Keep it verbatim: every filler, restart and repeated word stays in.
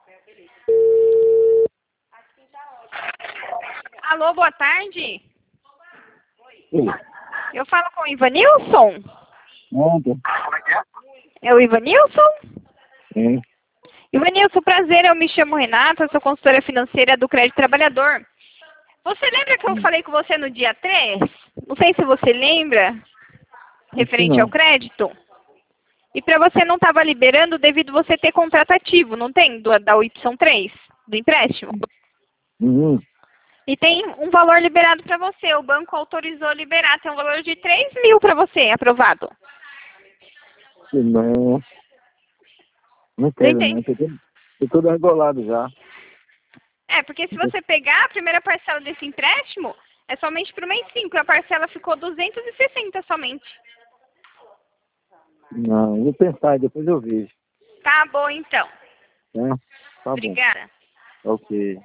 Alô, boa tarde. Sim. Eu falo com o Ivanilson? Ontem. É o Ivanilson? Sim. Ivanilson, prazer, eu me chamo Renata, sou consultora financeira do Crédito Trabalhador. Você lembra que eu falei com você no dia três? Não sei se você lembra, referente ao crédito. E para você não estava liberando devido você ter contrato ativo, não tem? Do, da Y três, do empréstimo. Uhum. E tem um valor liberado para você. O banco autorizou liberar. Tem um valor de três mil para você, aprovado. Não. Não quero, não. Tô tudo, tô tudo regulado já. É, porque se você pegar a primeira parcela desse empréstimo, é somente para o mês cinco. E a parcela ficou duzentos e sessenta somente. Não, vou pensar, depois eu vejo. Tá bom, então. Tá? Tá bom. Obrigada. Ok.